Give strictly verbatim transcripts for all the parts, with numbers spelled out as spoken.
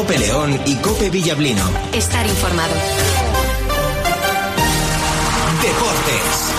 COPE León y COPE Villablino. Estar informado. Deportes.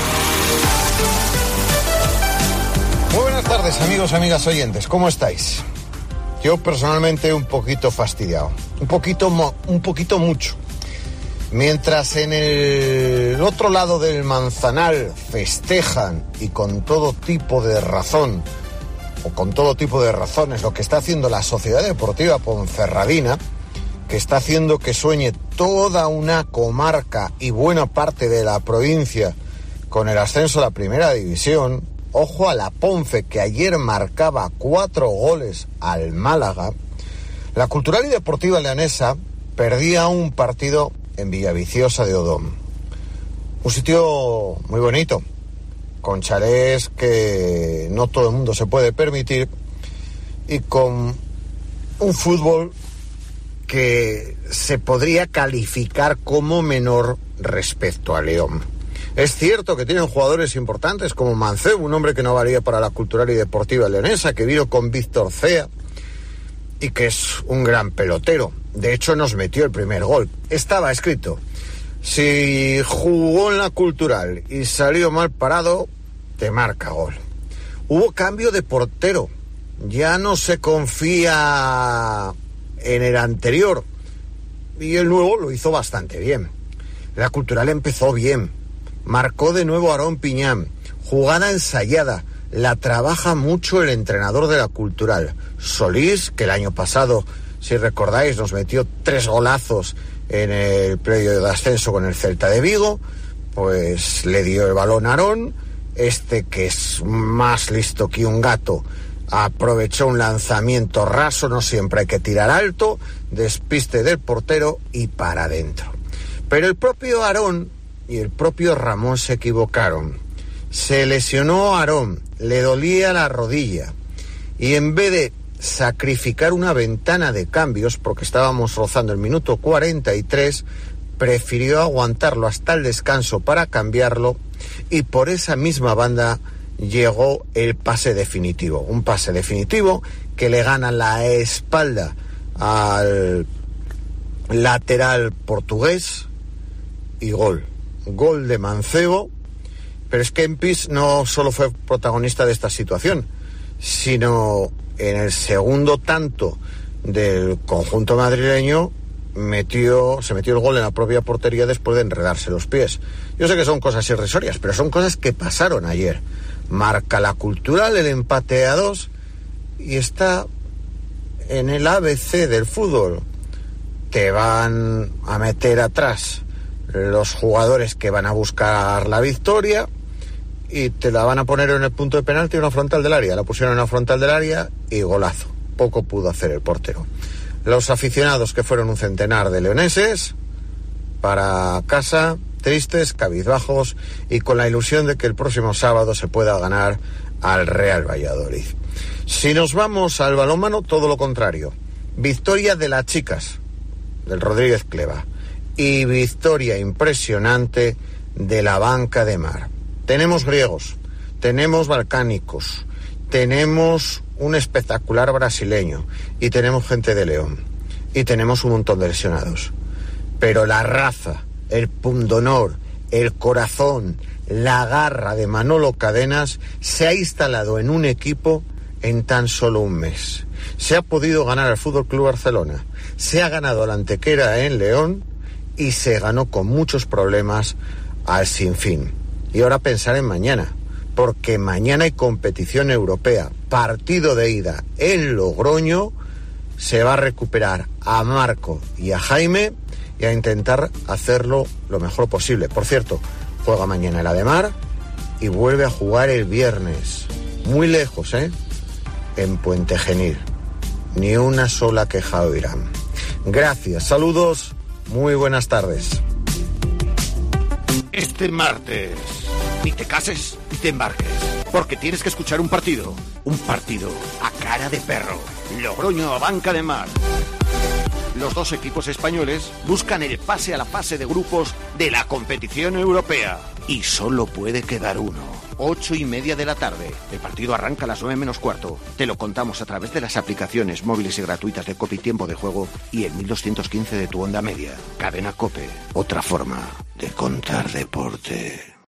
Muy buenas tardes, amigos, amigas oyentes. ¿Cómo estáis? Yo personalmente un poquito fastidiado. Un poquito, mo- un poquito mucho. Mientras en el otro lado del Manzanal festejan y con todo tipo de razón, o con todo tipo de razones, lo que está haciendo la Sociedad Deportiva Ponferradina, que está haciendo que sueñe toda una comarca y buena parte de la provincia con el ascenso a la Primera División. Ojo a la Ponfe, que ayer marcaba cuatro goles al Málaga. La Cultural y Deportiva Leonesa perdía un partido en Villaviciosa de Odón. Un sitio muy bonito, con chalés que no todo el mundo se puede permitir y con un fútbol que se podría calificar como menor respecto a León. Es cierto que tienen jugadores importantes como Mancebo, un hombre que no valía para la Cultural y Deportiva Leonesa, que vino con Víctor Cea y que es un gran pelotero. De hecho, nos metió el primer gol. Estaba escrito: si jugó en la Cultural y salió mal parado, te marca gol. Hubo cambio de portero. Ya no se confía en el anterior. Y el nuevo lo hizo bastante bien. La Cultural empezó bien. Marcó de nuevo Aarón Piñán. Jugada ensayada. La trabaja mucho el entrenador de la Cultural, Solís, que el año pasado, si recordáis, nos metió tres golazos en el playoff de ascenso con el Celta de Vigo. Pues le dio el balón a Aarón. Este, que es más listo que un gato, aprovechó un lanzamiento raso, no siempre hay que tirar alto, despiste del portero y para adentro. Pero el propio Aarón y el propio Ramón se equivocaron. Se lesionó a Aarón, le dolía la rodilla, y en vez de sacrificar una ventana de cambios, porque estábamos rozando el minuto cuarenta y tres, prefirió aguantarlo hasta el descanso para cambiarlo, y por esa misma banda llegó el pase definitivo. Un pase definitivo que le gana la espalda al lateral portugués y gol. Gol de Mancebo. Pero es que Kempis no solo fue protagonista de esta situación, sino en el segundo tanto del conjunto madrileño metió, se metió el gol en la propia portería después de enredarse los pies. Yo sé que son cosas irrisorias, pero son cosas que pasaron ayer. Marca la Cultural el empate a dos y está en el A B C del fútbol. Te van a meter atrás los jugadores que van a buscar la victoria y te la van a poner en el punto de penalti en una frontal del área. La pusieron en la frontal del área y golazo. Poco pudo hacer el portero. Los aficionados, que fueron un centenar de leoneses, para casa, tristes, cabizbajos y con la ilusión de que el próximo sábado se pueda ganar al Real Valladolid. Si nos vamos al balonmano, todo lo contrario. Victoria de las chicas, del Rodríguez Cleva, y victoria impresionante de la Banca de Mar. Tenemos griegos, tenemos balcánicos, tenemos un espectacular brasileño y tenemos gente de León y tenemos un montón de lesionados. Pero la raza, el pundonor, el corazón, la garra de Manolo Cadenas se ha instalado en un equipo en tan solo un mes. Se ha podido ganar al Fútbol Club Barcelona, se ha ganado la Antequera en León y se ganó con muchos problemas al Sinfín. Y ahora pensar en mañana, porque mañana hay competición europea, partido de ida en Logroño. Se va a recuperar a Marco y a Jaime y a intentar hacerlo lo mejor posible. Por cierto, juega mañana el Ademar y vuelve a jugar el viernes. Muy lejos, ¿eh? En Puente Genil. Ni una sola queja oirán. Gracias, saludos, muy buenas tardes. Este martes, ni te cases ni te embarques, porque tienes que escuchar un partido, un partido a cara de perro. Logroño a Banca de Mar. Los dos equipos españoles buscan el pase a la fase de grupos de la competición europea. y solo puede quedar uno. Ocho y media de la tarde. El partido arranca a las nueve menos cuarto. Te lo contamos a través de las aplicaciones móviles y gratuitas de COPE y Tiempo de Juego y el mil doscientos quince de tu onda media. Cadena COPE. Otra forma de contar deporte.